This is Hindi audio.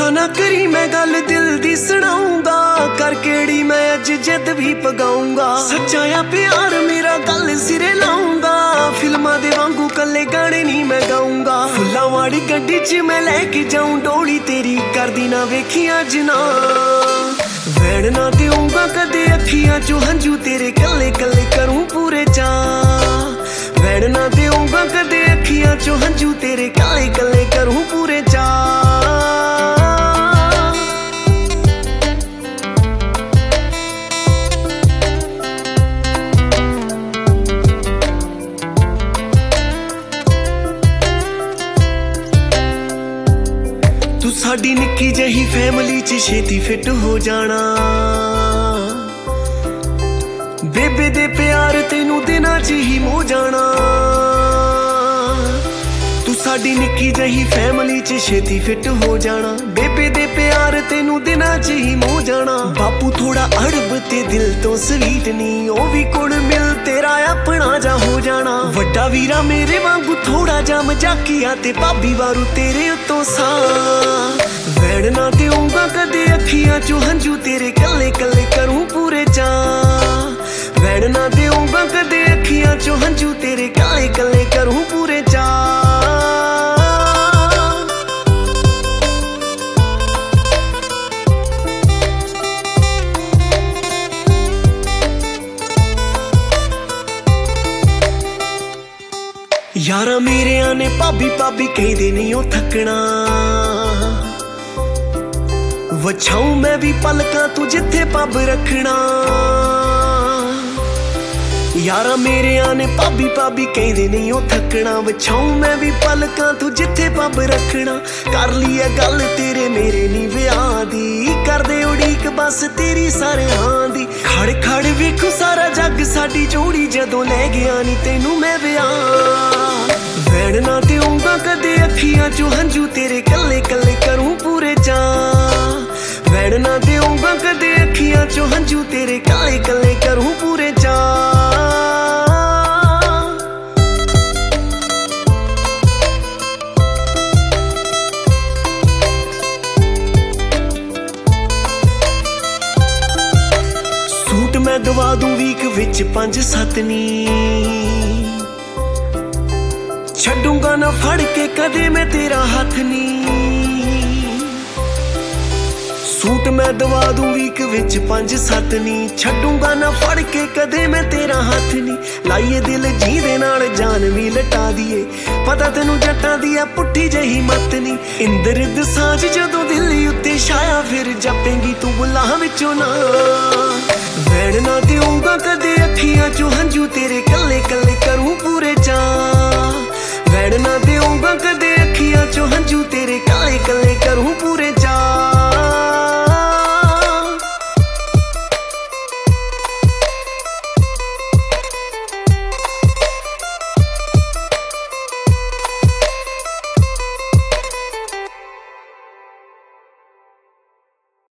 गुस्सा ना करी मैं गल दिल दी सुनाऊंगा, कर केड़ी मैं अज जिद भी पगाऊंगा। सच्चा या प्यार मेरा गल सिरे लाऊंगा, फिल्मां दे वांगू कल्ले गाने नहीं मैं गाऊंगा। फुल्लां वाली गड्डी च मैं लेके जाऊं डोली तेरी, करदी ना वेखियां जना। वैण ना देऊंगा कदे अखियां चो हंझू तेरे, कल्ले कल्ले करूं पूरे चाह। वैण ना देऊंगा कदे अखियां चो हंझू तेरे, कल्ले कल्ले करूं पूरे चाह। तू साडी निक्की जही फैमिली च छेती फिट हो जाना, बेबे दे प्यार तेनू दिनां च ही मो जाना। तू साडी निक्की जही फैमिली च छेती फिट हो जाना, बेबे दे प्यार तेनू दिनां च ही मो जाना। बापू थोड़ा अड़ब ते दिल तो स्वीट नी, ओ भी कुड़ मिल तेरा अपना जा हो जाना। वड्डा वीरा मेरे वांगू थोड़ा जा मजाकिया, ते भाभी वारू तेरे उत्तों सा। वैण ना देऊंगा कदे अखियां चो हंझू तेरे, कल्ले कल्ले करूं पूरे चाह। वैण ना देऊंगा कदे अखियां चो हंझू तेरे, कल्ले कल्ले करूं पूरे चाह। यारा मेरेया ने भाभी भाभी कहदे नहीं ओ थकना, वछाऊं मैं भी पलकां तू जिथे पब रखना। यारा मेरेया ने भाभी भाभी कहदे नहीं ओ थकना, वछाऊं मैं भी पलकां तू जिथे पब रखना। कर ली है गल तेरे मेरे नी विआह दी, कर दे उड़ीक बस तेरी सारे हां दी। खड़ खड़ वेखो सारा जग साडी जोड़ी, जदों ले गया नी तेनू मैं विआह। वैण ना देऊंगा कदे अखियां चो हंझू तेरे, कल्ले कल्ले करूं पूरे चाह। वैण ना देऊंगा कदे अखियां चो हंझू तेरे, कल्ले कल्ले करूं पूरे चाह। सूट मैं दवा दूं वीक विच 5-7 नी, छड्डूंगा ना फड़ के कदे मैं तेरा हथ नी। सूट मैं दवा दूं वीक विच 5-7 नी, छड्डूंगा ना फड़ के कदे मैं तेरा हथ नी। लाइए दिल जी दे नाल जान भी लटा दिए, पता तेनू जट्टां दी आ पुट्ठी जही मत नी। इंद्र दसांझ जदों दिल उत्ते छाया, फिर जपेंगी तू बुलां विचों ना। वैण ना देऊंगा कदे अखियां चो हंझू तेरे, कल्ले कल्ले करूं पूरे